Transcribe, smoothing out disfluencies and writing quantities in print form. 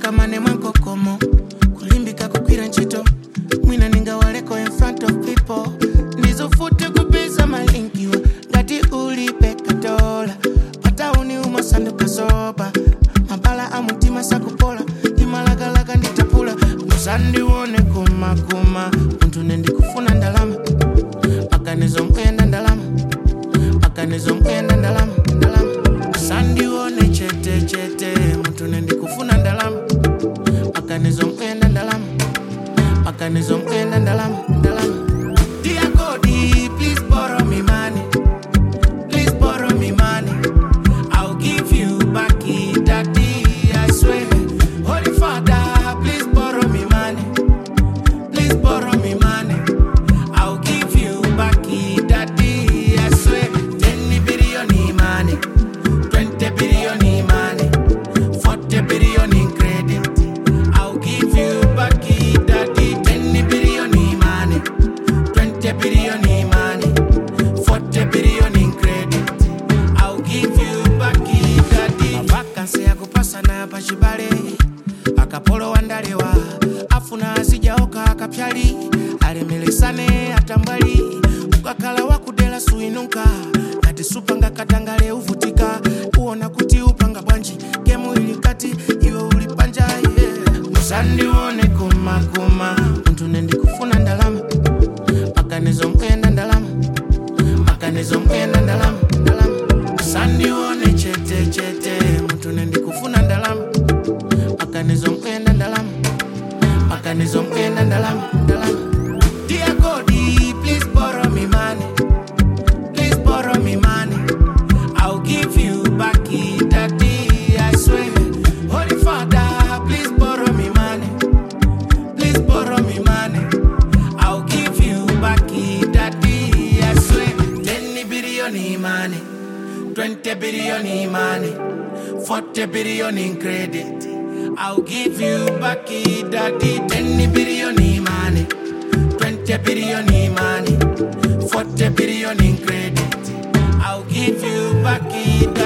kamane mwanko komo kulimbika kukwira nchito mwina ninga waleko in front of people ndizofute kupeza malinkiwa ngati ulipe katola pata uni umasando kasoba mabala amutima sakupola imalagalaka nditapula musandi wone kuma kuma muntu nendi kufuna ndalama akanizo mwenda ndalama akanizo mwenda ndalama musandi wone chete chete muntu nendi kufuna ndalama akanizo mwenda ndalama akanizo mwenda ndalama Dear God, please borrow me money. Please borrow me money. I'll give you back it, daddy, I swear. Holy Father, please borrow me money. Please borrow me money. I'll give you back it, daddy, I swear. 10 billion in money, 20 billion in money, 40 billion in credit. I'll give you back it, daddy. 10 billion in money, 20 billion in money, 40 billion in credit. I'll give you back it, daddy. Vakansi ya kupasa na pachibale akapolo wandalewa afuna asijaoka akapyali alemelesane atambali ukakala wakudela suinunka kati supanga katangale uvutika uona kuti upanga bwanji kemu ilikati iwe ulipanja musandi wone kuma kuma muntu nendi kufuna ndalama akanizo mwenda ndalama akanizo mwenda ndalama musandi wone chete chete muntu nendi kufuna ndalama akanizo mwenda ndalama akanizo mwenda ndalama Dear God, please borrow me money. Please borrow me money. I'll give you back it, daddy, I swear. Holy Father, please borrow me money. Please borrow me money. I'll give you back it, daddy, I swear. 10 billion in money, 20 billion in money, 40 billion in credit. I'll give you back it, daddy. 10 billion in money, 20 billion in money, 40 billion in credit. I'll give you back it.